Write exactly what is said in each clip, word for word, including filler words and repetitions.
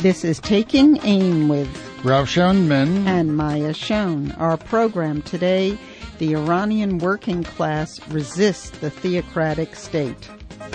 This is Taking Aim with Ralph Schoenman and Maya Schoen. Our program today, the Iranian working class resists the theocratic state.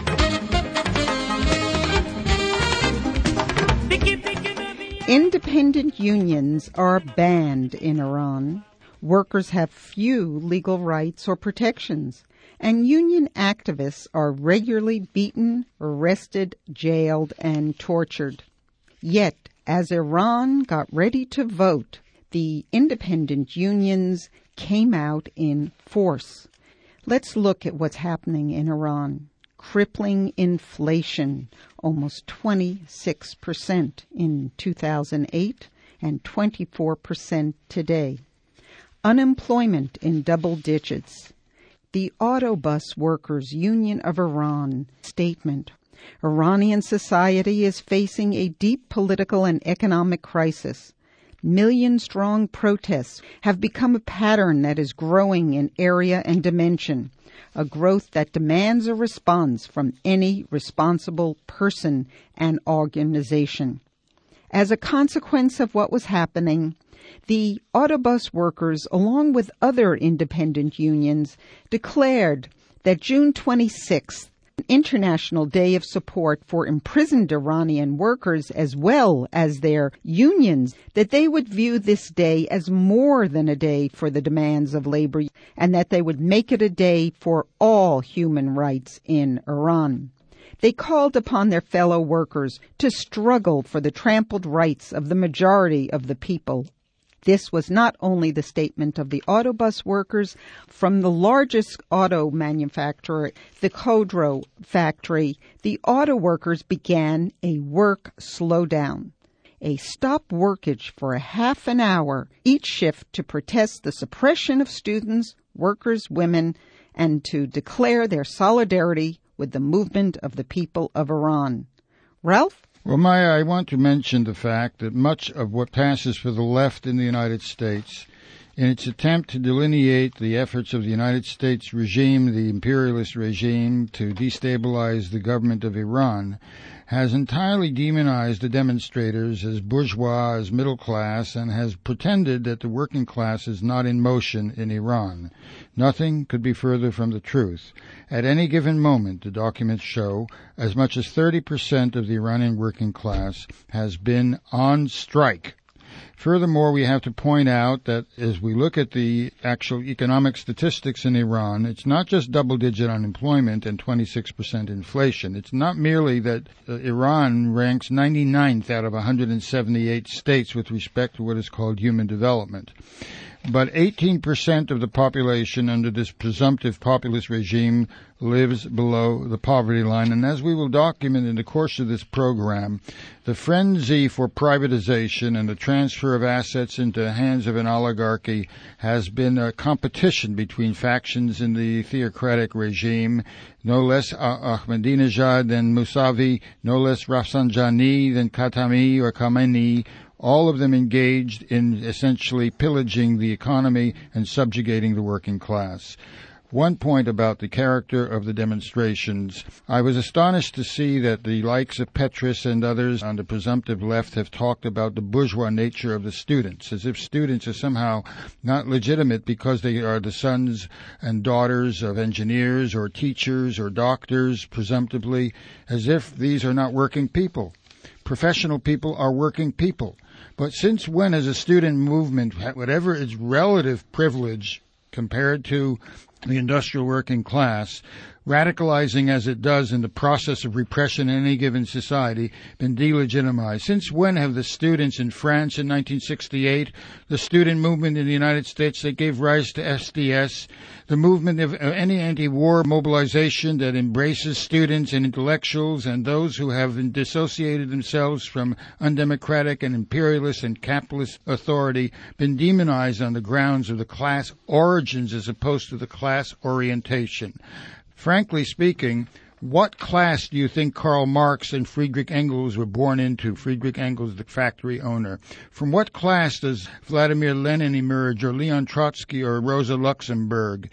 Independent unions are banned in Iran. Workers have few legal rights or protections, and union activists are regularly beaten, arrested, jailed, and tortured. Yet, as Iran got ready to vote, the independent unions came out in force. Let's look at what's happening in Iran. Crippling inflation, almost twenty-six percent in two thousand eight and twenty-four percent today. Unemployment in double digits. The Auto Bus Workers Union of Iran statement: Iranian society is facing a deep political and economic crisis. Million-strong protests have become a pattern that is growing in area and dimension, a growth that demands a response from any responsible person and organization. As a consequence of what was happening, the Autobus workers, along with other independent unions, declared that June twenty-sixth, an International Day of Support for imprisoned Iranian workers as well as their unions, that they would view this day as more than a day for the demands of labor, and that they would make it a day for all human rights in Iran. They called upon their fellow workers to struggle for the trampled rights of the majority of the people. This was not only the statement of the autobus workers from the largest auto manufacturer, the Khodro factory. The auto workers began a work slowdown, a stop workage for a half an hour each shift to protest the suppression of students, workers, women, and to declare their solidarity with the movement of the people of Iran. Ralph? Well, Maya, I want to mention the fact that much of what passes for the left in the United States, in its attempt to delineate the efforts of the United States regime, the imperialist regime, to destabilize the government of Iran, has entirely demonized the demonstrators as bourgeois, as middle class, and has pretended that the working class is not in motion in Iran. Nothing could be further from the truth. At any given moment, the documents show, as much as thirty percent of the Iranian working class has been on strike. Furthermore, we have to point out that as we look at the actual economic statistics in Iran, it's not just double-digit unemployment and twenty-six percent inflation. It's not merely that uh, Iran ranks ninety-ninth out of one hundred seventy-eight states with respect to what is called human development. But eighteen percent of the population under this presumptive populist regime lives below the poverty line. And as we will document in the course of this program, the frenzy for privatization and the transfer of assets into the hands of an oligarchy has been a competition between factions in the theocratic regime, no less Ahmadinejad than Mousavi, no less Rafsanjani than Khatami or Khamenei, all of them engaged in essentially pillaging the economy and subjugating the working class. One point about the character of the demonstrations. I was astonished to see that the likes of Petraeus and others on the presumptive left have talked about the bourgeois nature of the students, as if students are somehow not legitimate because they are the sons and daughters of engineers or teachers or doctors, presumptively, as if these are not working people. Professional people are working people. But since when has a student movement, whatever its relative privilege compared to the industrial working class, radicalizing as it does in the process of repression in any given society, been delegitimized? Since when have the students in France in nineteen sixty-eight, the student movement in the United States that gave rise to S D S, the movement of any anti-war mobilization that embraces students and intellectuals and those who have dissociated themselves from undemocratic and imperialist and capitalist authority, been demonized on the grounds of the class origins as opposed to the class orientation? Frankly speaking, what class do you think Karl Marx and Friedrich Engels were born into? Friedrich Engels, the factory owner. From what class does Vladimir Lenin emerge, or Leon Trotsky, or Rosa Luxemburg?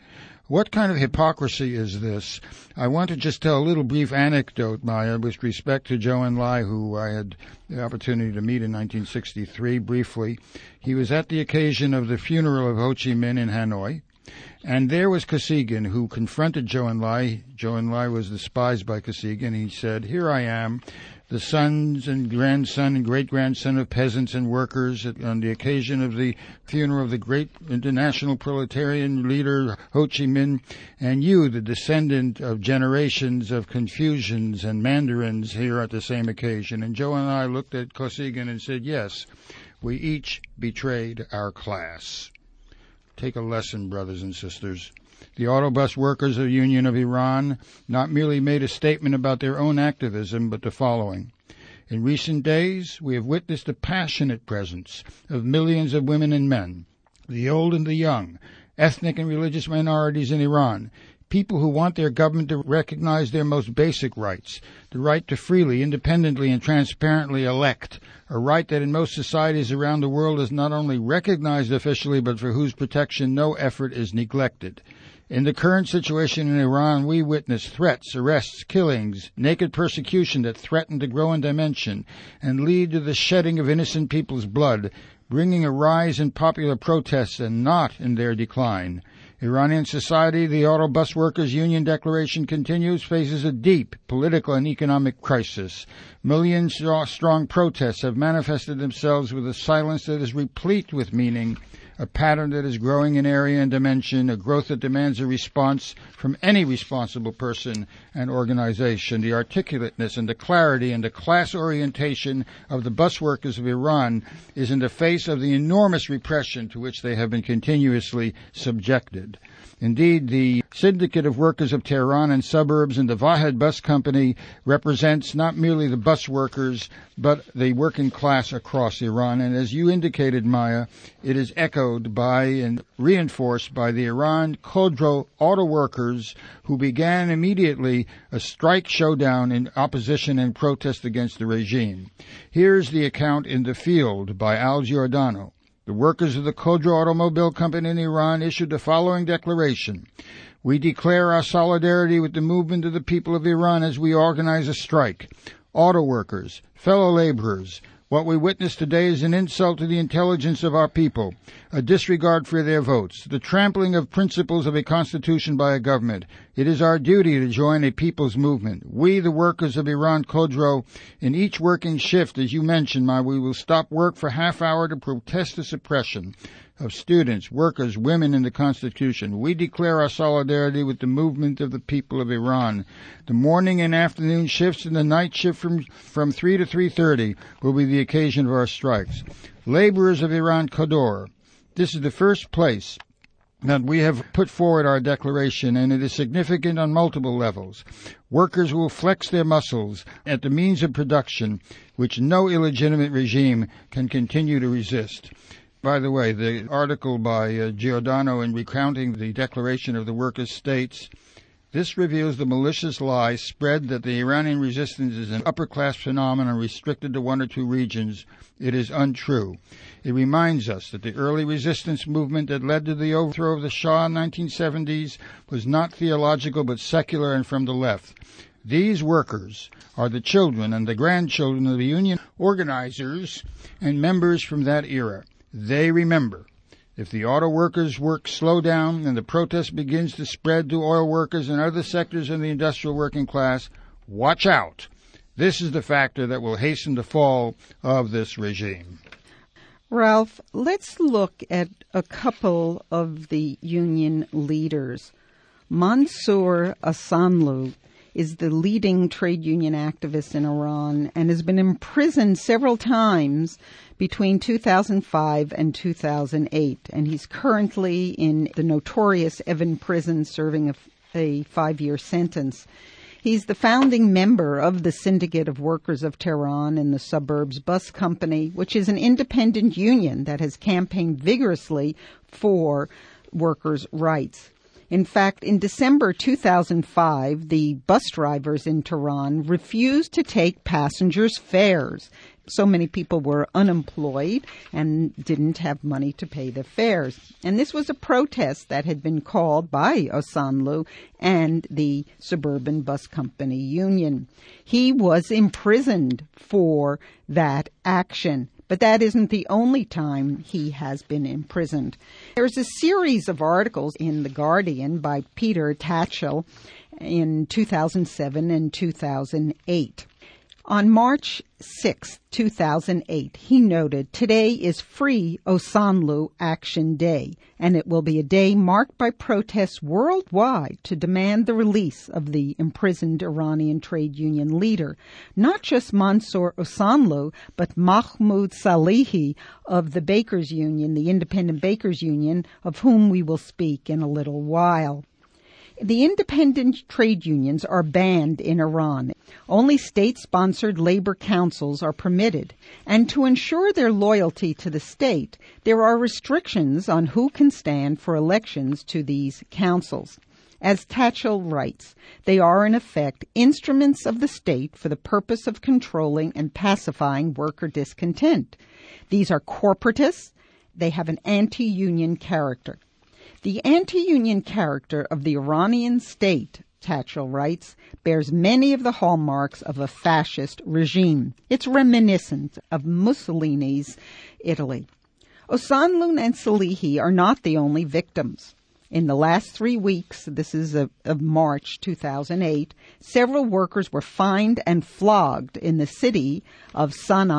What kind of hypocrisy is this? I want to just tell a little brief anecdote, Maya, with respect to Zhou Enlai, who I had the opportunity to meet in nineteen sixty-three briefly. He was at the occasion of the funeral of Ho Chi Minh in Hanoi, and there was Kosygin, who confronted Zhou Enlai. Zhou Enlai was despised by Kosygin. He said, "Here I am, the sons and grandson and great-grandson of peasants and workers on the occasion of the funeral of the great international proletarian leader Ho Chi Minh, and you, the descendant of generations of Confucians and Mandarins, here at the same occasion." And Zhou Enlai looked at Kosygin and said, "Yes, we each betrayed our class." Take a lesson, brothers and sisters. The Auto Bus Workers Union of Iran not merely made a statement about their own activism, but the following. In recent days, we have witnessed the passionate presence of millions of women and men, the old and the young, ethnic and religious minorities in Iran, people who want their government to recognize their most basic rights, the right to freely, independently, and transparently elect, a right that in most societies around the world is not only recognized officially, but for whose protection no effort is neglected. In the current situation in Iran, we witness threats, arrests, killings, naked persecution that threaten to grow in dimension and lead to the shedding of innocent people's blood, bringing a rise in popular protests and not in their decline. Iranian society, the Auto Bus Workers Union Declaration continues, faces a deep political and economic crisis. Million-strong protests have manifested themselves with a silence that is replete with meaning, a pattern that is growing in area and dimension, a growth that demands a response from any responsible person and organization. The articulateness and the clarity and the class orientation of the bus workers of Iran is in the face of the enormous repression to which they have been continuously subjected. Indeed, the Syndicate of Workers of Tehran and Suburbs and the Vahed Bus Company represents not merely the bus workers, but the working class across Iran. And as you indicated, Maya, it is echoed by and reinforced by the Iran Khodro auto workers, who began immediately a strike showdown in opposition and protest against the regime. Here's the account in the field by Al Giordano. The workers of the Khodro Automobile Company in Iran issued the following declaration. We declare our solidarity with the movement of the people of Iran as we organize a strike. Auto workers, fellow laborers, what we witness today is an insult to the intelligence of our people, a disregard for their votes, the trampling of principles of a constitution by a government. It is our duty to join a people's movement. We, the workers of Iran Khodro, in each working shift, as you mentioned, Ma, we will stop work for half hour to protest the suppression of students, workers, women in the Constitution. We declare our solidarity with the movement of the people of Iran. The morning and afternoon shifts and the night shift from, from three to three thirty will be the occasion of our strikes. Laborers of Iran Khodro, this is the first place that we have put forward our declaration, and it is significant on multiple levels. Workers will flex their muscles at the means of production, which no illegitimate regime can continue to resist. By the way, the article by uh, Giordano in recounting the Declaration of the Workers states, this reveals the malicious lie spread that the Iranian resistance is an upper-class phenomenon restricted to one or two regions. It is untrue. It reminds us that the early resistance movement that led to the overthrow of the Shah in the nineteen seventies was not theological but secular and from the left. These workers are the children and the grandchildren of the union organizers and members from that era. They remember, if the auto workers' work slow down and the protest begins to spread to oil workers and other sectors of the industrial working class, watch out. This is the factor that will hasten the fall of this regime. Ralph, let's look at a couple of the union leaders. Mansour Asanlu is the leading trade union activist in Iran and has been imprisoned several times between two thousand five and two thousand eight. And he's currently in the notorious Evin prison serving a, a five-year sentence. He's the founding member of the Syndicate of Workers of Tehran and the Suburbs Bus Company, which is an independent union that has campaigned vigorously for workers' rights. In fact, in December two thousand five, the bus drivers in Tehran refused to take passengers' fares, so many people were unemployed and didn't have money to pay their fares. And this was a protest that had been called by Osanloo and the Suburban Bus Company Union. He was imprisoned for that action. But that isn't the only time he has been imprisoned. There's a series of articles in The Guardian by Peter Tatchell in two thousand seven and two thousand eight. On March sixth, two thousand eight, he noted, "Today is Free Osanloo Action Day, and it will be a day marked by protests worldwide to demand the release of the imprisoned Iranian trade union leader, not just Mansour Osanloo, but Mahmoud Salehi of the Bakers Union, the Independent Bakers Union, of whom we will speak in a little while." The independent trade unions are banned in Iran. Only state-sponsored labor councils are permitted. And to ensure their loyalty to the state, there are restrictions on who can stand for elections to these councils. As Tatchell writes, they are in effect instruments of the state for the purpose of controlling and pacifying worker discontent. These are corporatists. They have an anti-union character. The anti-union character of the Iranian state, Tatchell writes, bears many of the hallmarks of a fascist regime. It's reminiscent of Mussolini's Italy. Osanloo and Salehi are not the only victims. In the last three weeks, this is of, of March two thousand eight, several workers were fined and flogged in the city of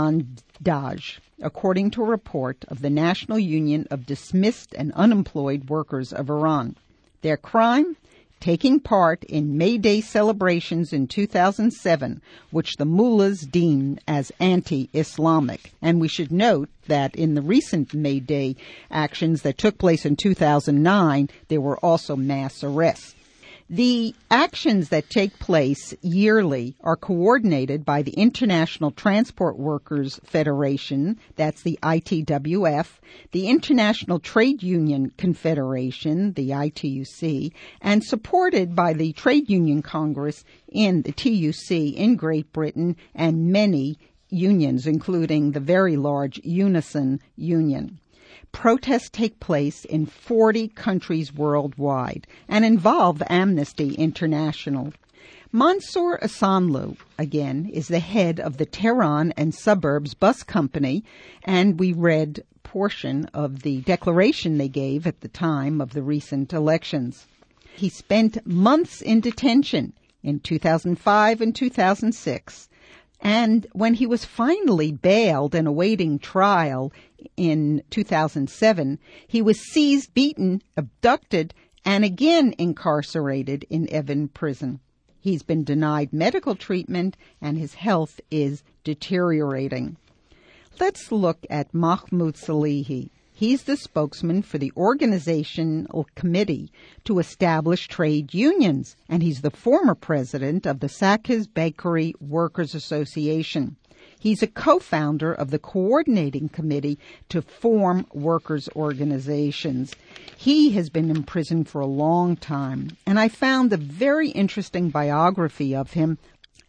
Sanandaj, according to a report of the National Union of Dismissed and Unemployed Workers of Iran. Their crime? Taking part in May Day celebrations in two thousand seven, which the mullahs deemed as anti-Islamic. And we should note that in the recent May Day actions that took place in two thousand nine, there were also mass arrests. The actions that take place yearly are coordinated by the International Transport Workers Federation, that's the I T W F, the International Trade Union Confederation, the I T U C, and supported by the Trade Union Congress in the T U C in Great Britain and many unions, including the very large Unison Union. Protests take place in forty countries worldwide and involve Amnesty International. Mansour Osanloo, again, is the head of the Tehran and Suburbs Bus Company, and we read a portion of the declaration they gave at the time of the recent elections. He spent months in detention in two thousand five and two thousand six. And when he was finally bailed and awaiting trial in two thousand seven, he was seized, beaten, abducted, and again incarcerated in Evin prison. He's been denied medical treatment, and his health is deteriorating. Let's look at Mahmoud Salehi. He's the spokesman for the organizational committee to establish trade unions, and he's the former president of the Sakiz Bakery Workers Association. He's a co-founder of the coordinating committee to form workers' organizations. He has been in prison for a long time, and I found a very interesting biography of him.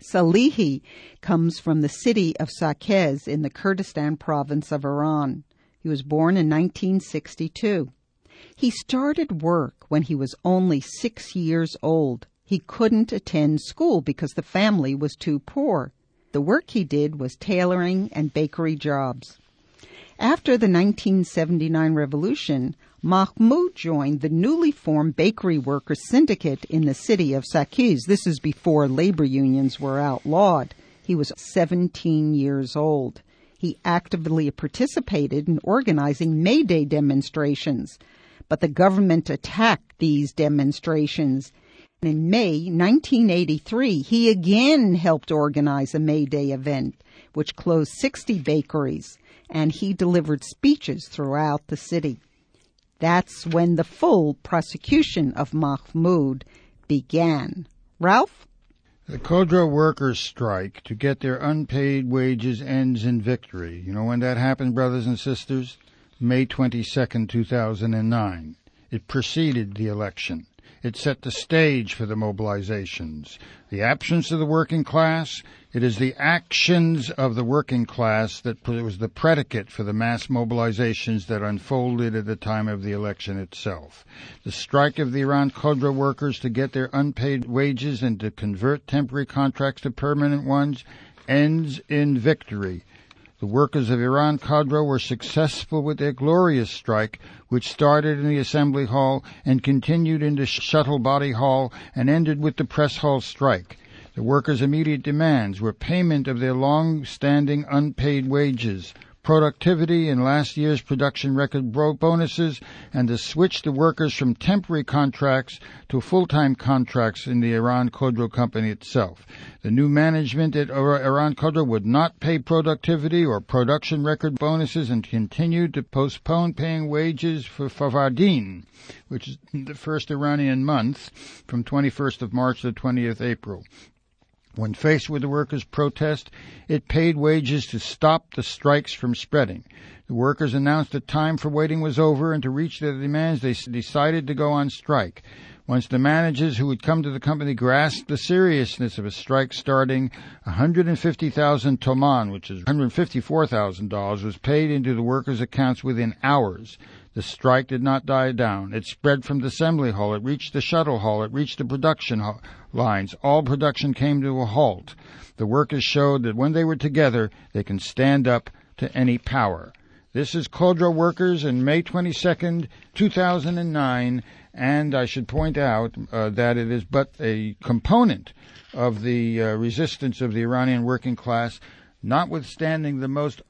Salehi comes from the city of Sakiz in the Kurdistan province of Iran. He was born in nineteen sixty-two. He started work when he was only six years old. He couldn't attend school because the family was too poor. The work he did was tailoring and bakery jobs. After the nineteen seventy-nine revolution, Mahmoud joined the newly formed Bakery Workers Syndicate in the city of Sakiz. This is before labor unions were outlawed. He was seventeen years old. He actively participated in organizing May Day demonstrations, but the government attacked these demonstrations. In May nineteen eighty-three, he again helped organize a May Day event, which closed sixty bakeries, and he delivered speeches throughout the city. That's when the full prosecution of Mahmoud began. Ralph? The Kodra workers' strike to get their unpaid wages ends in victory. You know when that happened, brothers and sisters? May twenty-second, two thousand nine. It preceded the election. It set the stage for the mobilizations. The absence of the working class It is the actions of the working class that was the predicate for the mass mobilizations that unfolded at the time of the election itself. The strike of the Iran Khodro workers to get their unpaid wages and to convert temporary contracts to permanent ones ends in victory. The workers of Iran Khodro were successful with their glorious strike, which started in the Assembly Hall and continued in the Shuttle Body Hall and ended with the Press Hall strike. The workers' immediate demands were payment of their long-standing unpaid wages, productivity in last year's production record bonuses, and to switch the workers from temporary contracts to full-time contracts in the Iran Khodro company itself. The new management at Iran Khodro would not pay productivity or production record bonuses and continued to postpone paying wages for Farvardin, which is the first Iranian month, from twenty-first of March to twentieth of April. When faced with the workers' protest, it paid wages to stop the strikes from spreading. The workers announced that time for waiting was over, and to reach their demands, they decided to go on strike. Once the managers who had come to the company grasped the seriousness of a strike starting, one hundred fifty thousand toman, which is one hundred fifty-four thousand dollars, was paid into the workers' accounts within hours. The strike did not die down. It spread from the Assembly Hall. It reached the Shuttle Hall. It reached the production ho- lines. All production came to a halt. The workers showed that when they were together, they can stand up to any power. This is Khodro Workers on May twenty-second, two thousand nine, and I should point out uh, that it is but a component of the uh, resistance of the Iranian working class, notwithstanding the most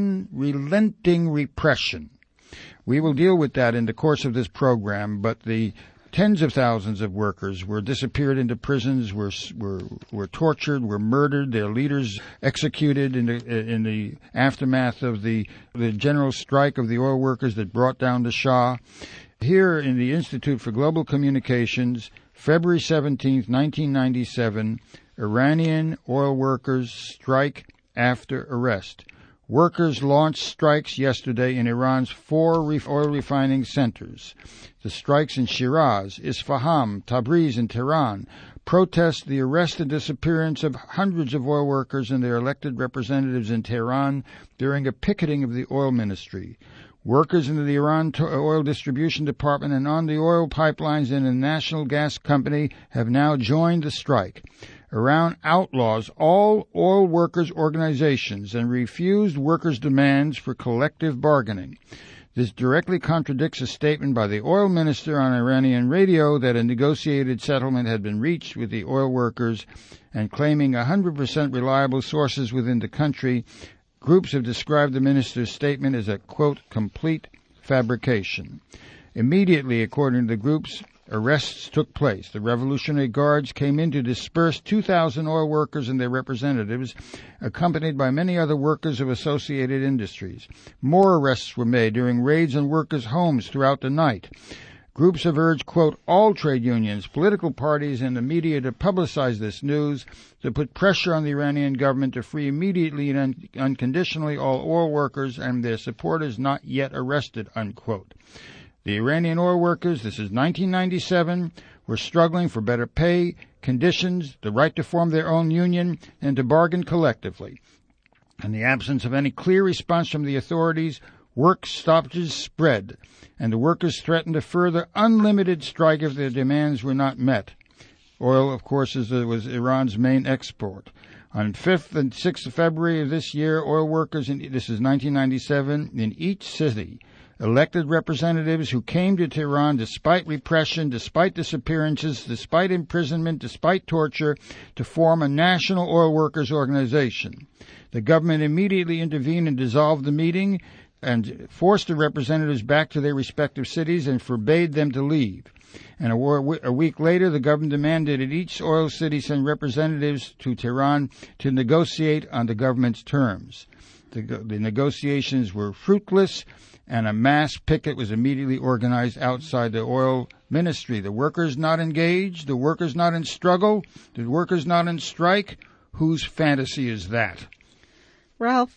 unrelenting repression. We will deal with that in the course of this program, but the tens of thousands of workers were disappeared into prisons, were were were tortured, were murdered, their leaders executed in the in the aftermath of the the general strike of the oil workers that brought down the Shah. Here in the Institute for Global Communications, February seventeenth, nineteen ninety-seven, Iranian oil workers strike after arrest. Workers launched strikes yesterday in Iran's four oil refining centers. The strikes in Shiraz, Isfahan, Tabriz, and Tehran protest the arrest and disappearance of hundreds of oil workers and their elected representatives in Tehran during a picketing of the oil ministry. Workers in the Iran Oil Distribution Department and on the oil pipelines in the National Gas Company have now joined the strike. Iran outlaws all oil workers' organizations and refused workers' demands for collective bargaining. This directly contradicts a statement by the oil minister on Iranian radio that a negotiated settlement had been reached with the oil workers, and claiming one hundred percent reliable sources within the country. Groups have described the minister's statement as a, quote, complete fabrication. Immediately, according to the groups, arrests took place. The Revolutionary Guards came in to disperse two thousand oil workers and their representatives, accompanied by many other workers of associated industries. More arrests were made during raids on workers' homes throughout the night. Groups have urged, quote, all trade unions, political parties, and the media to publicize this news, to put pressure on the Iranian government to free immediately and un- unconditionally all oil workers and their supporters not yet arrested, unquote. The Iranian oil workers, this is nineteen ninety-seven, were struggling for better pay, conditions, the right to form their own union, and to bargain collectively. In the absence of any clear response from the authorities, work stoppages spread, and the workers threatened a further unlimited strike if their demands were not met. Oil, of course, is, uh, was Iran's main export. On fifth and sixth of February of this year, oil workers, in, this is nineteen ninety-seven, in each city, elected representatives who came to Tehran despite repression, despite disappearances, despite imprisonment, despite torture, to form a national oil workers organization. The government immediately intervened and dissolved the meeting and forced the representatives back to their respective cities and forbade them to leave. And a, a week later, the government demanded that each oil city send representatives to Tehran to negotiate on the government's terms. The, the negotiations were fruitless, and a mass picket was immediately organized outside the oil ministry. The workers not engaged, the workers not in struggle, the workers not in strike. Whose fantasy is that? Ralph,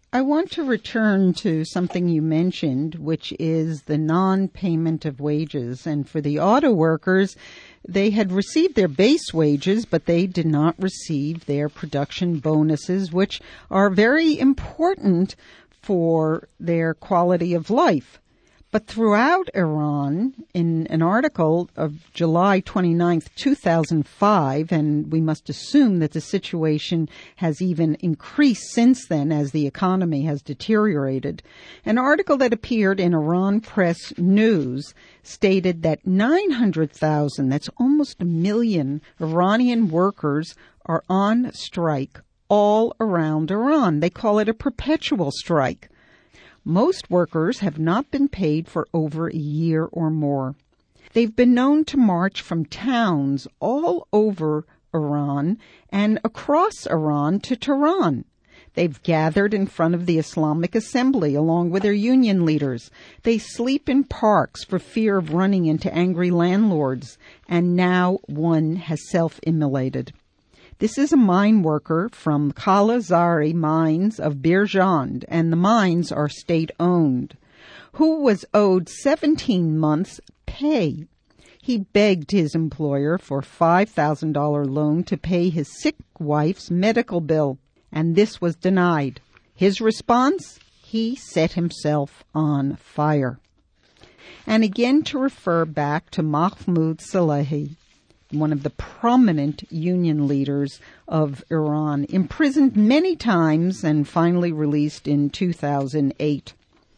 I want to return to something you mentioned, which is the non-payment of wages. And for the auto workers, they had received their base wages, but they did not receive their production bonuses, which are very important for their quality of life. But throughout Iran, in an article of July twenty-ninth, two thousand five, and we must assume that the situation has even increased since then as the economy has deteriorated, an article that appeared in Iran Press News stated that nine hundred thousand, that's almost a million, Iranian workers are on strike all around Iran. They call it a perpetual strike. Most workers have not been paid for over a year or more. They've been known to march from towns all over Iran and across Iran to Tehran. They've gathered in front of the Islamic Assembly along with their union leaders. They sleep in parks for fear of running into angry landlords, and now one has self-immolated. This is a mine worker from Khala Zari mines of Birjand, and the mines are state-owned, who was owed seventeen months' pay. He begged his employer for a five thousand dollars loan to pay his sick wife's medical bill, and this was denied. His response? He set himself on fire. And again, to refer back to Mahmoud Salehi, one of the prominent union leaders of Iran, imprisoned many times and finally released in two thousand eight.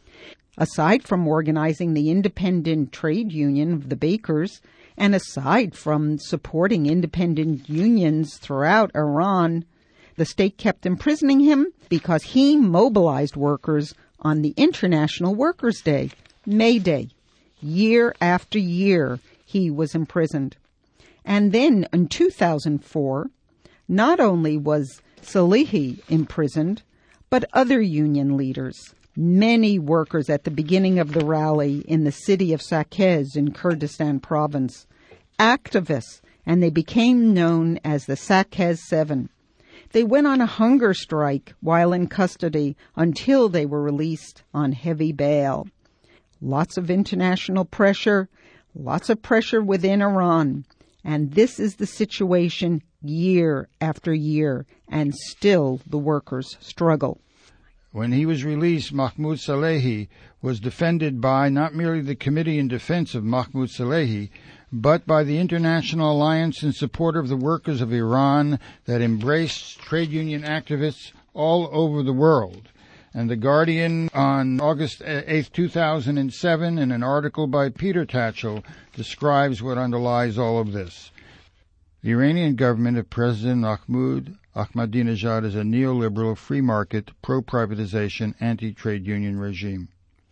Aside from organizing the independent trade union of the bakers, and aside from supporting independent unions throughout Iran, the state kept imprisoning him because he mobilized workers on the International Workers' Day, May Day. Year after year, he was imprisoned. And then in two thousand four, not only was Salehi imprisoned, but other union leaders. Many workers at the beginning of the rally in the city of Saqqez in Kurdistan province. Activists, and they became known as the Saqqez Seven. They went on a hunger strike while in custody until they were released on heavy bail. Lots of international pressure, lots of pressure within Iran. And this is the situation year after year, and still the workers struggle. When he was released, Mahmoud Salehi was defended by not merely the Committee in Defense of Mahmoud Salehi, but by the International Alliance in Support of the Workers of Iran that embraced trade union activists all over the world. And The Guardian on August eighth, two thousand seven, in an article by Peter Tatchell, describes what underlies all of this. The Iranian government of President Mahmoud Ahmadinejad is a neoliberal, free market, pro-privatization, anti-trade union regime.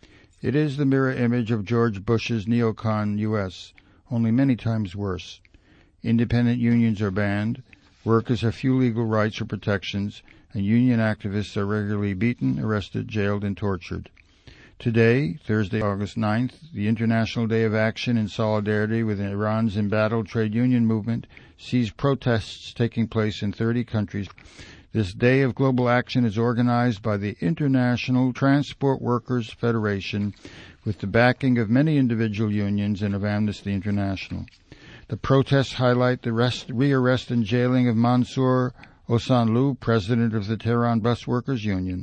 It is the mirror image of George Bush's neocon U S, only many times worse. Independent unions are banned, workers have few legal rights or protections, and union activists are regularly beaten, arrested, jailed, and tortured. Today, Thursday, August ninth, the International Day of Action in solidarity with Iran's embattled trade union movement, sees protests taking place in thirty countries. This day of global action is organized by the International Transport Workers Federation with the backing of many individual unions and of Amnesty International. The protests highlight the rest, re-arrest and jailing of Mansour Osanlu, president of the Tehran Bus Workers Union.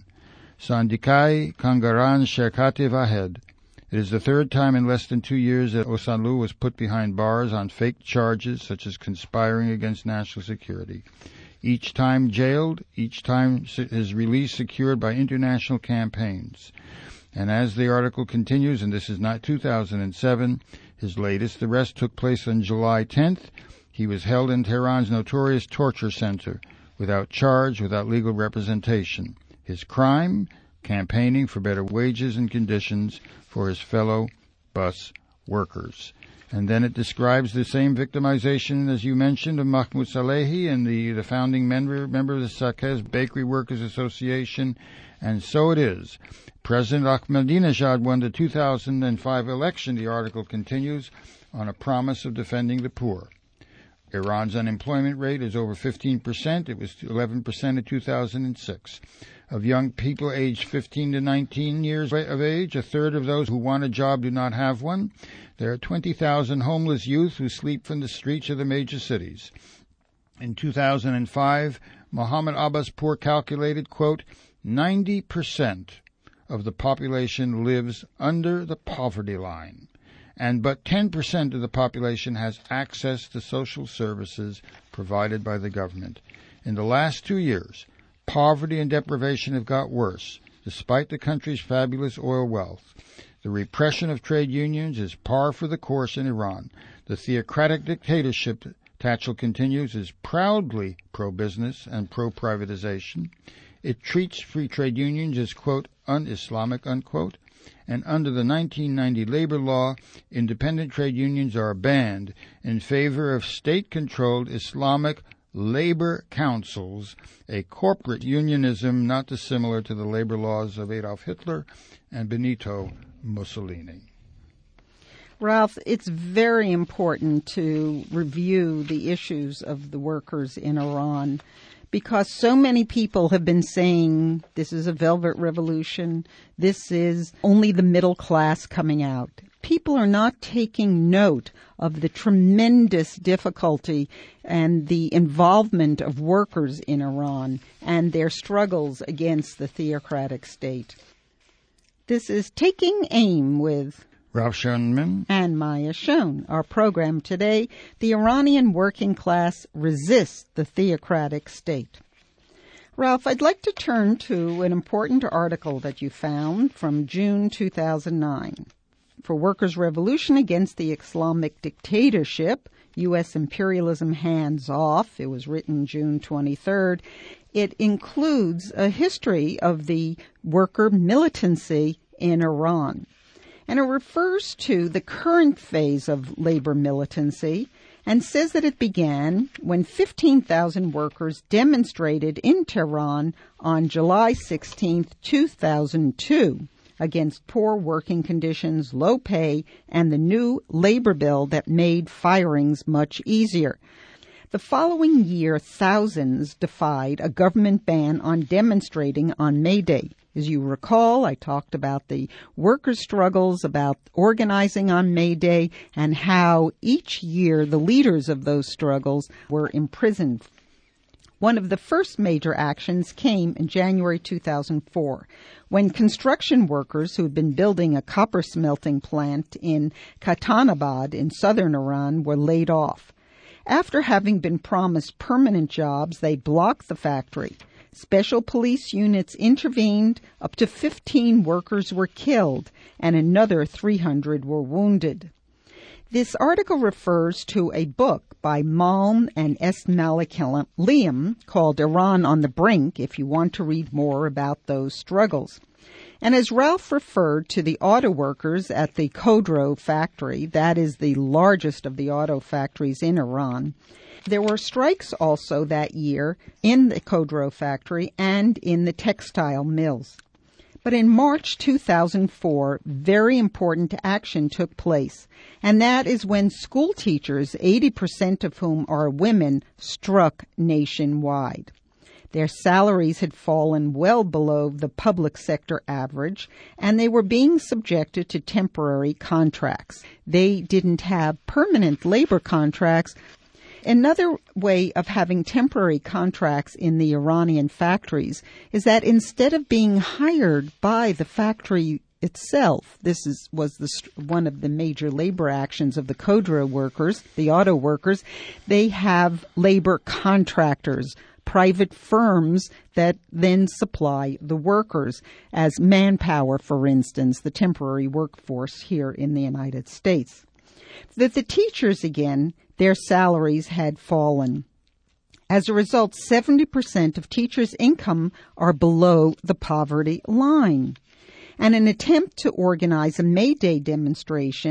Sandikai Kangaran Sherkati Vahed. It is the third time in less than two years that Osanlu was put behind bars on fake charges such as conspiring against national security. Each time jailed, each time his release secured by international campaigns. And as the article continues, and this is not two thousand seven, his latest arrest took place on July tenth. He was held in Tehran's notorious torture center, without charge, without legal representation. His crime? Campaigning for better wages and conditions for his fellow bus workers. And then it describes the same victimization, as you mentioned, of Mahmoud Salehi and the, the founding member, member of the Saqqez Bakery Workers Association. And so it is. President Ahmadinejad won the two thousand five election, the article continues, on a promise of defending the poor. Iran's unemployment rate is over fifteen percent. It was eleven percent in two thousand six. Of young people aged fifteen to nineteen years of age, a third of those who want a job do not have one. There are twenty thousand homeless youth who sleep from the streets of the major cities. In two thousand five, Mohammed Abbaspour calculated, quote, ninety percent of the population lives under the poverty line, and but ten percent of the population has access to social services provided by the government. In the last two years, poverty and deprivation have got worse, despite the country's fabulous oil wealth. The repression of trade unions is par for the course in Iran. The theocratic dictatorship, Tachel continues, is proudly pro-business and pro-privatization. It treats free trade unions as, quote, un-Islamic, unquote, and under the nineteen ninety labor law, independent trade unions are banned in favor of state-controlled Islamic labor councils, a corporate unionism not dissimilar to the labor laws of Adolf Hitler and Benito Mussolini. Ralph, it's very important to review the issues of the workers in Iran, because so many people have been saying this is a velvet revolution, this is only the middle class coming out. People are not taking note of the tremendous difficulty and the involvement of workers in Iran and their struggles against the theocratic state. This is Taking Aim with Ralph Schoenman and Maya Schoen. Our program today, The Iranian Working Class Resists the Theocratic State. Ralph, I'd like to turn to an important article that you found from June two thousand nine. For Workers' Revolution Against the Islamic Dictatorship, U S Imperialism Hands Off. It was written June twenty-third. It includes a history of the worker militancy in Iran. And it refers to the current phase of labor militancy and says that it began when fifteen thousand workers demonstrated in Tehran on July sixteenth, two thousand two against poor working conditions, low pay, and the new labor bill that made firings much easier. The following year, thousands defied a government ban on demonstrating on May Day. As you recall, I talked about the workers' struggles, about organizing on May Day, and how each year the leaders of those struggles were imprisoned. One of the first major actions came in January two thousand four, when construction workers who had been building a copper smelting plant in Khatanabad in southern Iran were laid off. After having been promised permanent jobs, they blocked the factory. Special police units intervened, up to fifteen workers were killed, and another three hundred were wounded. This article refers to a book by Malm and S. Malik Liam called Iran on the Brink, if you want to read more about those struggles. And as Ralph referred to the auto workers at the Khodro factory, that is the largest of the auto factories in Iran, there were strikes also that year in the Khodro factory and in the textile mills. But in March two thousand four, very important action took place, and that is when school teachers, eighty percent of whom are women, struck nationwide. Their salaries had fallen well below the public sector average, and they were being subjected to temporary contracts. They didn't have permanent labor contracts. Another way of having temporary contracts in the Iranian factories is that instead of being hired by the factory itself, this is, was the, one of the major labor actions of the Khodro workers, the auto workers, they have labor contractors, private firms that then supply the workers as manpower, for instance, the temporary workforce here in the United States. That the teachers, again, their salaries had fallen. As a result, seventy percent of teachers' income are below the poverty line. And an attempt to organize a May Day demonstration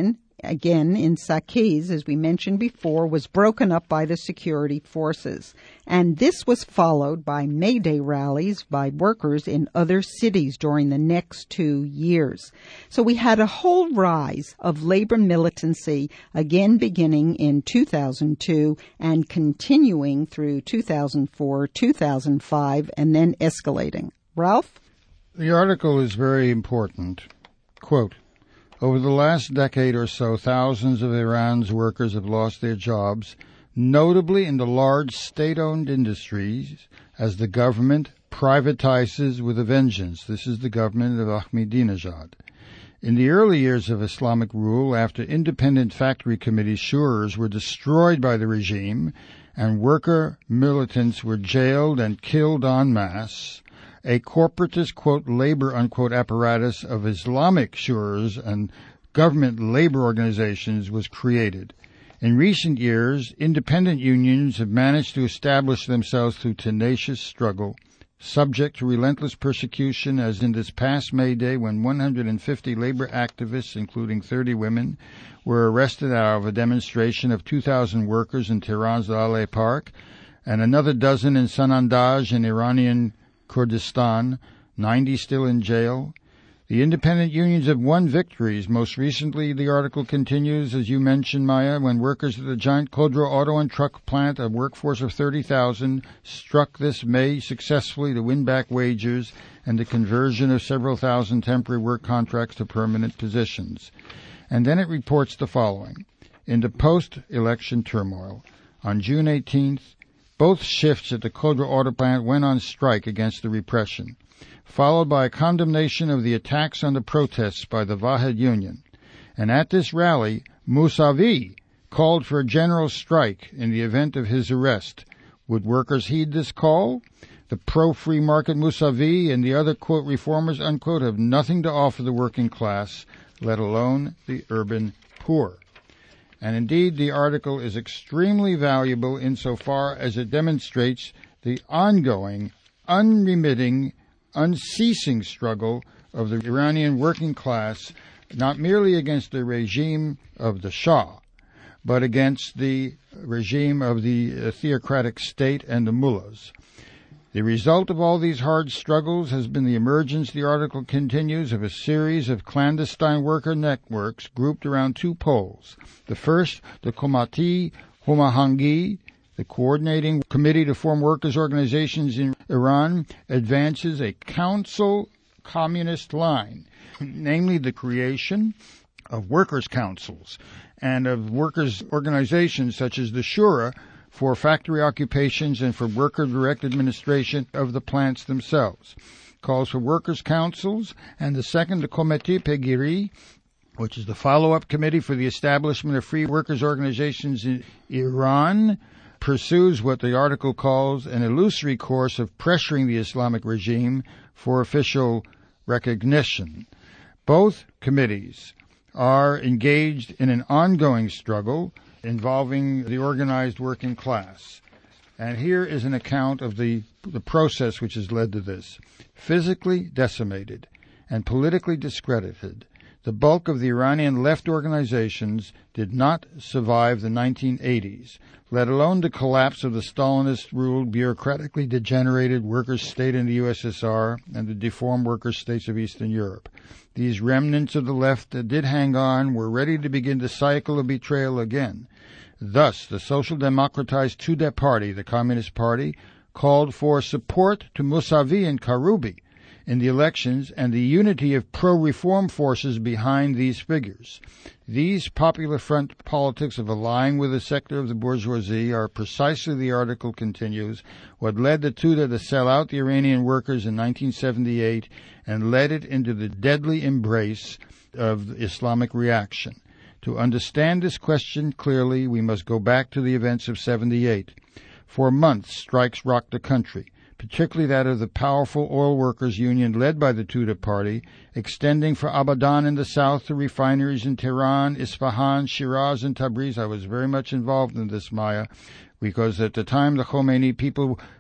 again in Saqqez, as we mentioned before, was broken up by the security forces. And this was followed by May Day rallies by workers in other cities during the next two years. So we had a whole rise of labor militancy, again beginning in two thousand two and continuing through two thousand four, two thousand five, and then escalating. Ralph? The article is very important. Quote, over the last decade or so, thousands of Iran's workers have lost their jobs, notably in the large state-owned industries, as the government privatizes with a vengeance. This is the government of Ahmadinejad. In the early years of Islamic rule, after independent factory committee shuras were destroyed by the regime and worker militants were jailed and killed en masse, a corporatist, quote, labor, unquote, apparatus of Islamic shuras and government labor organizations was created. In recent years, independent unions have managed to establish themselves through tenacious struggle, subject to relentless persecution, as in this past May Day when one hundred fifty labor activists, including thirty women, were arrested out of a demonstration of two thousand workers in Tehran's Laleh Park, and another dozen in Sanandaj in Iranian Kurdistan, ninety still in jail. The independent unions have won victories. Most recently, the article continues, as you mentioned, Maya, when workers at the giant Khodro auto and truck plant, a workforce of thirty thousand, struck this May successfully to win back wages and the conversion of several thousand temporary work contracts to permanent positions. And then it reports the following. In the post-election turmoil, on June eighteenth, both shifts at the Khodro auto plant went on strike against the repression, followed by a condemnation of the attacks on the protests by the Vahed Union. And at this rally, Mousavi called for a general strike in the event of his arrest. Would workers heed this call? The pro-free market Mousavi and the other, quote, reformers, unquote, have nothing to offer the working class, let alone the urban poor. And indeed, the article is extremely valuable insofar as it demonstrates the ongoing, unremitting, unceasing struggle of the Iranian working class, not merely against the regime of the Shah, but against the regime of the theocratic state and the mullahs. The result of all these hard struggles has been the emergence, the article continues, of a series of clandestine worker networks grouped around two poles. The first, the Komati Homahangi, the Coordinating Committee to Form Workers' Organizations in Iran, advances a council communist line, namely the creation of workers' councils and of workers' organizations such as the Shura, for factory occupations and for worker-direct administration of the plants themselves. Calls for workers' councils, and the second, the Comité Pegiri, which is the follow-up committee for the establishment of free workers' organizations in Iran, pursues what the article calls an illusory course of pressuring the Islamic regime for official recognition. Both committees are engaged in an ongoing struggle involving the organized working class. And here is an account of the, the process which has led to this. Physically decimated and politically discredited, the bulk of the Iranian left organizations did not survive the nineteen eighties, let alone the collapse of the Stalinist-ruled, bureaucratically degenerated workers' state in the U S S R and the deformed workers' states of Eastern Europe. These remnants of the left that did hang on were ready to begin the cycle of betrayal again. Thus, the social democratized Tudeh party, the Communist Party, called for support to Mousavi and Karoubi in the elections and the unity of pro-reform forces behind these figures. These Popular Front politics of allying with a sector of the bourgeoisie are precisely, the article continues, what led the Tudeh to sell out the Iranian workers in nineteen seventy-eight and led it into the deadly embrace of the Islamic reaction. To understand this question clearly, we must go back to the events of seventy-eight. For months, strikes rocked the country, particularly that of the powerful oil workers' union led by the Tudeh party, extending for Abadan in the south to refineries in Tehran, Isfahan, Shiraz, and Tabriz. I was very much involved in this, Maya, because at the time the Khomeini people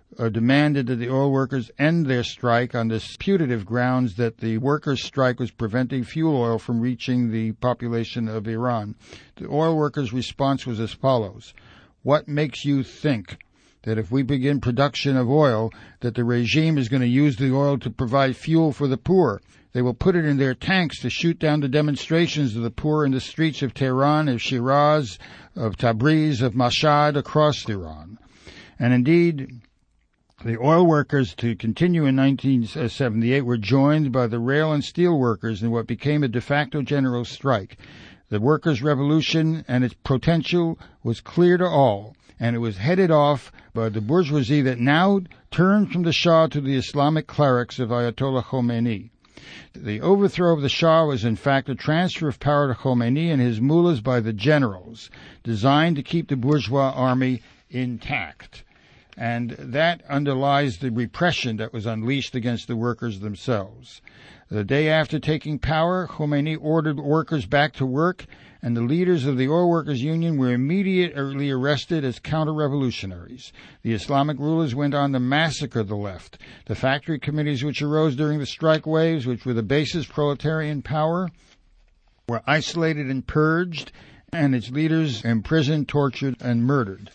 uh, demanded that the oil workers end their strike on the putative grounds that the workers' strike was preventing fuel oil from reaching the population of Iran. The oil workers' response was as follows: "What makes you think that if we begin production of oil, that the regime is going to use the oil to provide fuel for the poor? They will put it in their tanks to shoot down the demonstrations of the poor in the streets of Tehran, of Shiraz, of Tabriz, of Mashhad, across Iran." And indeed, the oil workers, to continue in nineteen seventy-eight, were joined by the rail and steel workers in what became a de facto general strike. The workers' revolution and its potential was clear to all, and it was headed off by the bourgeoisie that now turned from the Shah to the Islamic clerics of Ayatollah Khomeini. The overthrow of the Shah was in fact a transfer of power to Khomeini and his mullahs by the generals, designed to keep the bourgeois army intact. And that underlies the repression that was unleashed against the workers themselves. The day after taking power, Khomeini ordered workers back to work, and the leaders of the Oil Workers Union were immediately arrested as counter-revolutionaries. The Islamic rulers went on to massacre the left. The factory committees which arose during the strike waves, which were the basis proletarian power, were isolated and purged, and its leaders imprisoned, tortured, and murdered.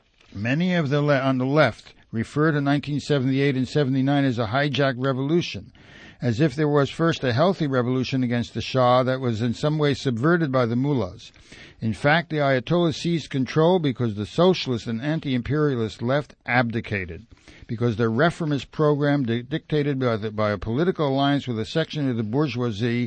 Many of the le- on the left refer to nineteen seventy-eight and seventy-nine as a hijacked revolution, as if there was first a healthy revolution against the Shah that was in some way subverted by the mullahs. In fact, the Ayatollahs seized control because the socialist and anti-imperialist left abdicated, because their reformist program, di- dictated by, the, by a political alliance with a section of the bourgeoisie,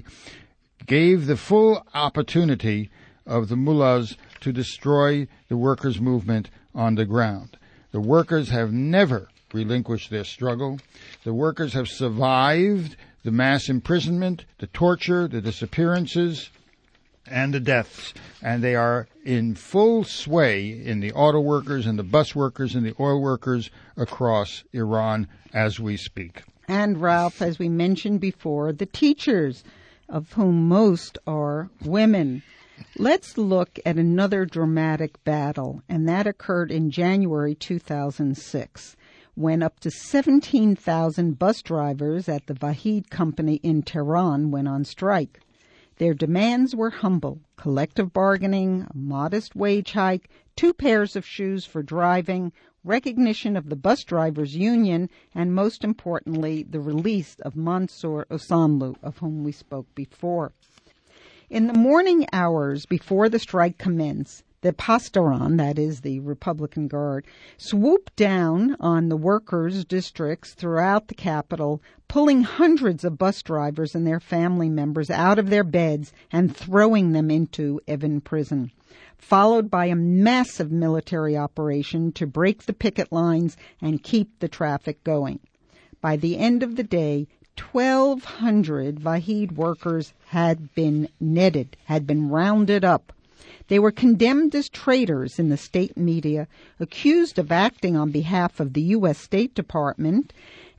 gave the full opportunity of the mullahs to destroy the workers' movement on the ground. The workers have never relinquished their struggle. The workers have survived the mass imprisonment, the torture, the disappearances, and the deaths, and they are in full sway in the auto workers and the bus workers and the oil workers across Iran as we speak. And Ralph, as we mentioned before, the teachers, of whom most are women. Let's look at another dramatic battle, and that occurred in January two thousand six, when up to seventeen thousand bus drivers at the Vahid Company in Tehran went on strike. Their demands were humble: collective bargaining, a modest wage hike, two pairs of shoes for driving, recognition of the bus drivers' union, and most importantly, the release of Mansour Osanlu, of whom we spoke before. In the morning hours before the strike commenced, the Pasdaran, that is the Republican Guard, swooped down on the workers' districts throughout the capital, pulling hundreds of bus drivers and their family members out of their beds and throwing them into Evin prison, followed by a massive military operation to break the picket lines and keep the traffic going. By the end of the day, twelve hundred Vahid workers had been netted, had been rounded up. They were condemned as traitors in the state media, accused of acting on behalf of the U S State Department,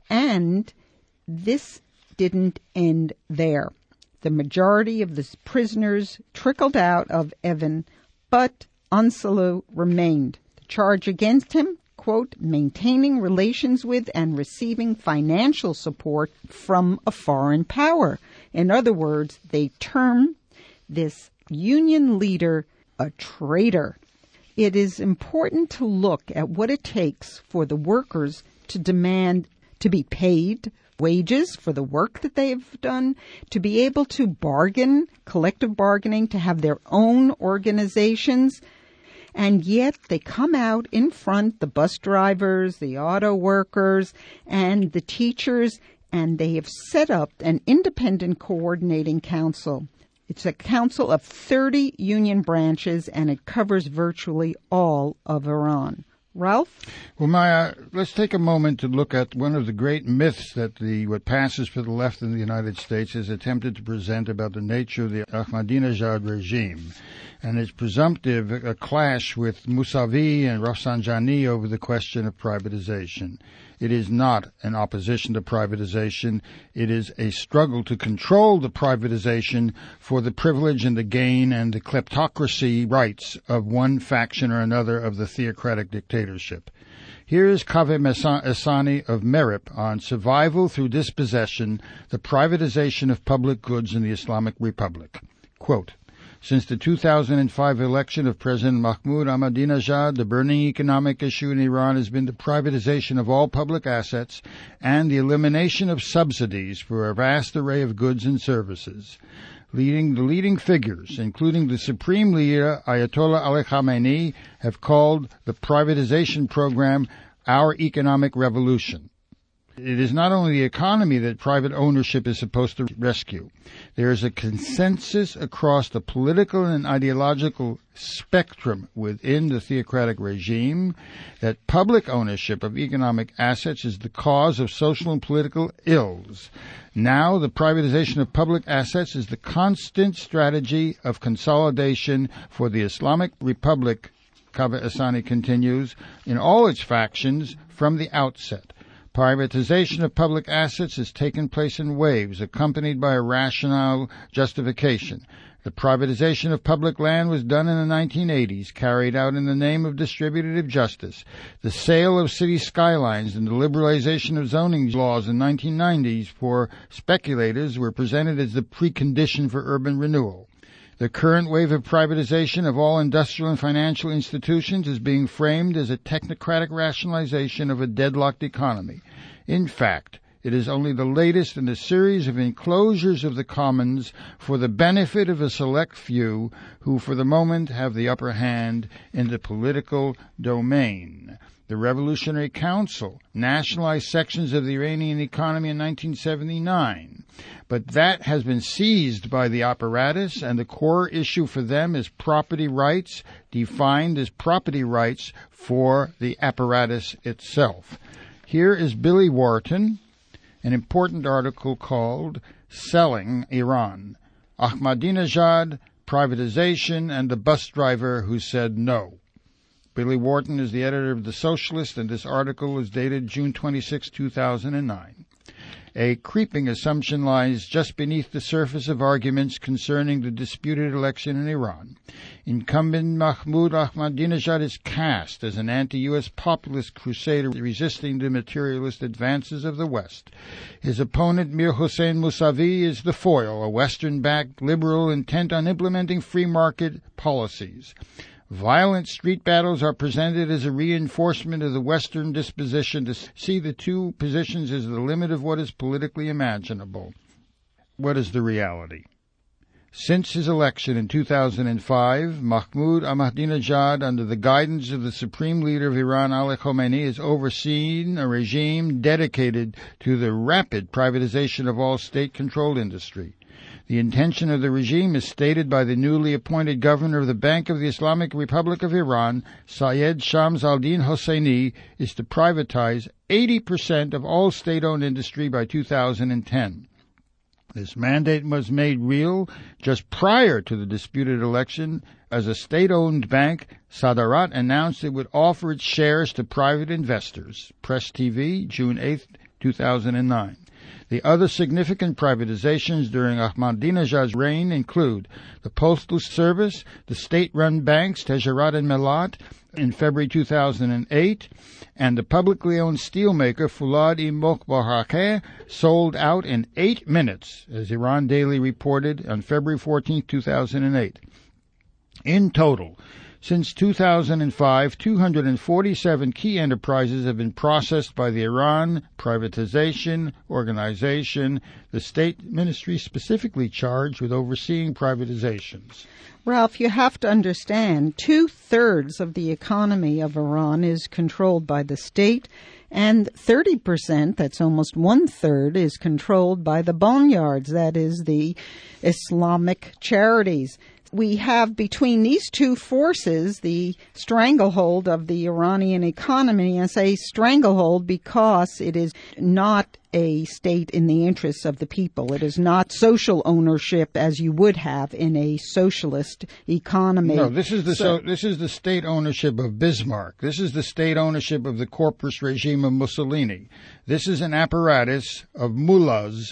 and this didn't end there. The majority of the prisoners trickled out of Evin, but Osanlu remained. The charge against him, quote, maintaining relations with and receiving financial support from a foreign power. In other words, they term this union leader a traitor. It is important to look at what it takes for the workers to demand to be paid wages for the work that they have done, to be able to bargain, collective bargaining, to have their own organizations. And yet they come out in front, the bus drivers, the auto workers, and the teachers, and they have set up an independent coordinating council. It's a council of thirty union branches, and it covers virtually all of Iran. Ralph? Well, Maya, let's take a moment to look at one of the great myths that the what passes for the left in the United States has attempted to present about the nature of the Ahmadinejad regime, and its presumptive a clash with Mousavi and Rafsanjani over the question of privatization. It is not an opposition to privatization. It is a struggle to control the privatization for the privilege and the gain and the kleptocracy rights of one faction or another of the theocratic dictatorship. Here is Kaveh Essani of Merip on survival through dispossession, the privatization of public goods in the Islamic Republic. Quote, since the two thousand five election of President Mahmoud Ahmadinejad, the burning economic issue in Iran has been the privatization of all public assets and the elimination of subsidies for a vast array of goods and services. Leading the leading figures, including the Supreme Leader Ayatollah Ali Khamenei, have called the privatization program our economic revolution. It is not only the economy that private ownership is supposed to rescue. There is a consensus across the political and ideological spectrum within the theocratic regime that public ownership of economic assets is the cause of social and political ills. Now, the privatization of public assets is the constant strategy of consolidation for the Islamic Republic, Kaveh Essani continues, in all its factions from the outset. Privatization of public assets has taken place in waves, accompanied by a rational justification. The privatization of public land was done in the nineteen eighties, carried out in the name of distributive justice. The sale of city skylines and the liberalization of zoning laws in the nineteen nineties for speculators were presented as the precondition for urban renewal. The current wave of privatization of all industrial and financial institutions is being framed as a technocratic rationalization of a deadlocked economy. In fact, it is only the latest in a series of enclosures of the commons for the benefit of a select few who for the moment have the upper hand in the political domain. The Revolutionary Council nationalized sections of the Iranian economy in nineteen seventy-nine, but that has been seized by the apparatus, and the core issue for them is property rights, defined as property rights for the apparatus itself. Here is Billy Wharton, an important article called Selling Iran, Ahmadinejad, Privatization, and the Bus Driver Who Said No. Billy Wharton is the editor of The Socialist, and this article is dated June twenty-sixth, two thousand nine. A creeping assumption lies just beneath the surface of arguments concerning the disputed election in Iran. Incumbent Mahmoud Ahmadinejad is cast as an anti-U S populist crusader resisting the materialist advances of the West. His opponent Mir Hossein Mousavi is the foil, a Western-backed liberal intent on implementing free market policies. Violent street battles are presented as a reinforcement of the Western disposition to see the two positions as the limit of what is politically imaginable. What is the reality? Since his election in two thousand five, Mahmoud Ahmadinejad, under the guidance of the Supreme Leader of Iran, Ali Khamenei, has overseen a regime dedicated to the rapid privatization of all state-controlled industry. The intention of the regime is stated by the newly appointed governor of the Bank of the Islamic Republic of Iran, Syed Shams al-Din Hosseini, is to privatize eighty percent of all state-owned industry by two thousand ten. This mandate was made real just prior to the disputed election as a state-owned bank, Sadarat, announced it would offer its shares to private investors. Press T V, June eighth, two thousand nine. The other significant privatizations during Ahmadinejad's reign include the Postal Service, the state-run banks Tejarat and Melat in February two thousand eight, and the publicly owned steelmaker Fulad-e Mokhbarakeh sold out in eight minutes, as Iran Daily reported on February fourteenth, two thousand eight. In total, since two thousand five, two hundred forty-seven key enterprises have been processed by the Iran Privatization Organization, the state ministry specifically charged with overseeing privatizations. Ralph, you have to understand, two-thirds of the economy of Iran is controlled by the state, and thirty percent, that's almost one-third, is controlled by the boneyards, that is, the Islamic charities. We have between these two forces the stranglehold of the Iranian economy. I say stranglehold because it is not a state in the interests of the people. It is not social ownership as you would have in a socialist economy. No, this is the so, so, this is the state ownership of Bismarck. This is the state ownership of the corporate regime of Mussolini. This is an apparatus of mullahs,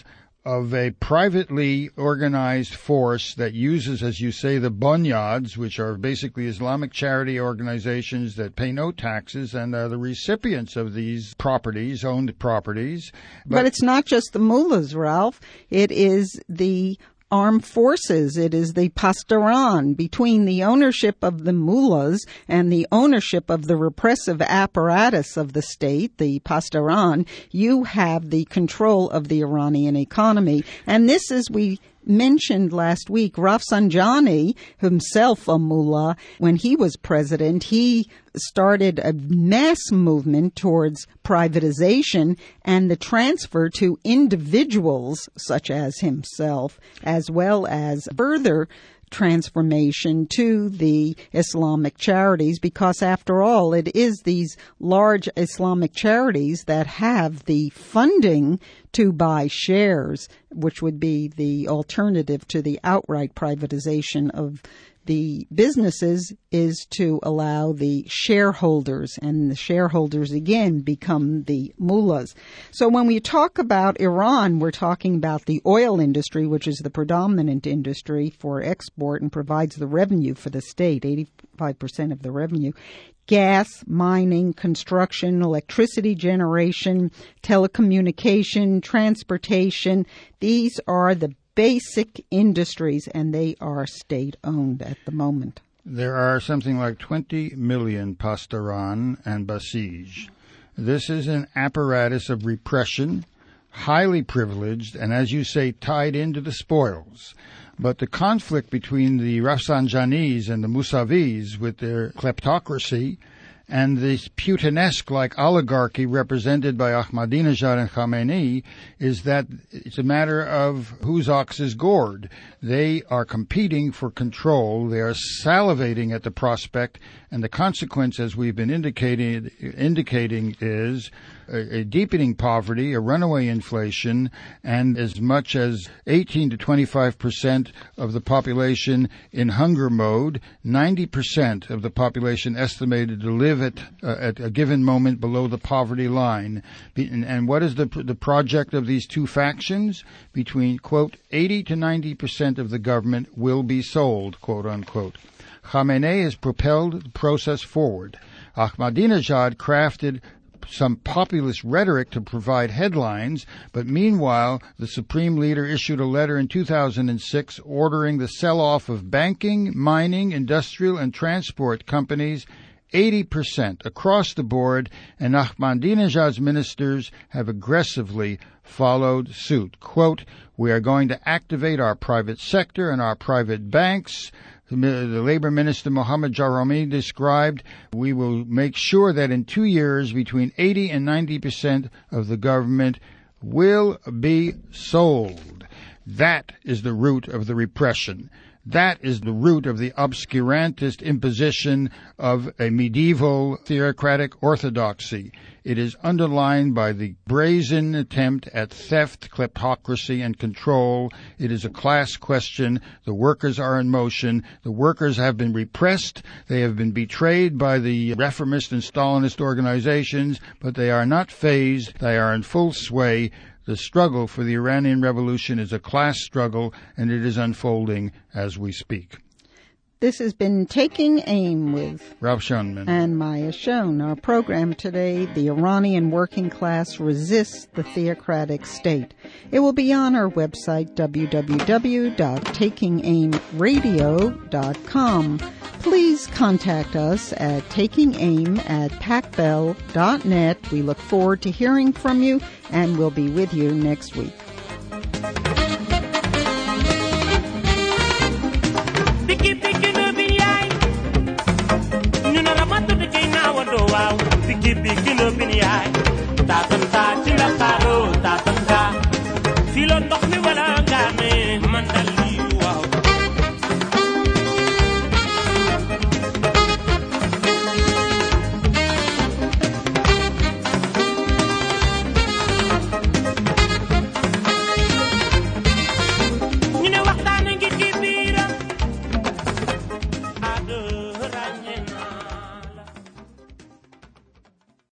of a privately organized force that uses, as you say, the bunyads, which are basically Islamic charity organizations that pay no taxes and are the recipients of these properties, owned properties. But, but it's not just the mullahs, Ralph. It is the armed forces. It is the Pasdaran. Between the ownership of the mullahs and the ownership of the repressive apparatus of the state, the Pasdaran, you have the control of the Iranian economy. And this, as we mentioned last week, Rafsanjani, himself a mullah, when he was president, he started a mass movement towards privatization and the transfer to individuals such as himself, as well as further transformation to the Islamic charities, because after all, it is these large Islamic charities that have the funding to buy shares, which would be the alternative to the outright privatization of the businesses, is to allow the shareholders, and the shareholders again become the mullahs. So when we talk about Iran, we're talking about the oil industry, which is the predominant industry for export and provides the revenue for the state, eighty-five percent of the revenue. Gas, mining, construction, electricity generation, telecommunication, transportation, these are the basic industries, and they are state-owned at the moment. There are something like twenty million Pasdaran and Basij. This is an apparatus of repression, highly privileged, and as you say, tied into the spoils. But the conflict between the Rafsanjanis and the Mousavis with their kleptocracy and this Putinesque-like oligarchy represented by Ahmadinejad and Khamenei is that it's a matter of whose ox is gored. They are competing for control. They are salivating at the prospect, and the consequence, as we've been indicating, indicating is a, a deepening poverty, a runaway inflation, and as much as eighteen to twenty-five percent of the population in hunger mode, ninety percent of the population estimated to live at, uh, at a given moment below the poverty line. And, and what is the the project of these two factions? Between, quote, eighty to ninety percent of the government will be sold, quote unquote. Khamenei has propelled the process forward. Ahmadinejad crafted some populist rhetoric to provide headlines, but meanwhile, the supreme leader issued a letter in two thousand six ordering the sell-off of banking, mining, industrial, and transport companies eighty percent across the board, and Ahmadinejad's ministers have aggressively followed suit. Quote, "We are going to activate our private sector and our private banks." The Labor Minister Mohammad Jaroumi described, "We will make sure that in two years between eighty and ninety percent of the government will be sold." That is the root of the repression. That is the root of the obscurantist imposition of a medieval theocratic orthodoxy. It is underlined by the brazen attempt at theft, kleptocracy, and control. It is a class question. The workers are in motion. The workers have been repressed. They have been betrayed by the reformist and Stalinist organizations, but they are not phased. They are in full sway. The struggle for the Iranian Revolution is a class struggle, and it is unfolding as we speak. This has been Taking Aim with Ralph Schoenman and Maya Schoen. Our program today, The Iranian Working Class Resists the Theocratic State. It will be on our website, w w w dot taking aim radio dot com. Please contact us at takingaim at pacbell dot net. We look forward to hearing from you, and we'll be with you next week.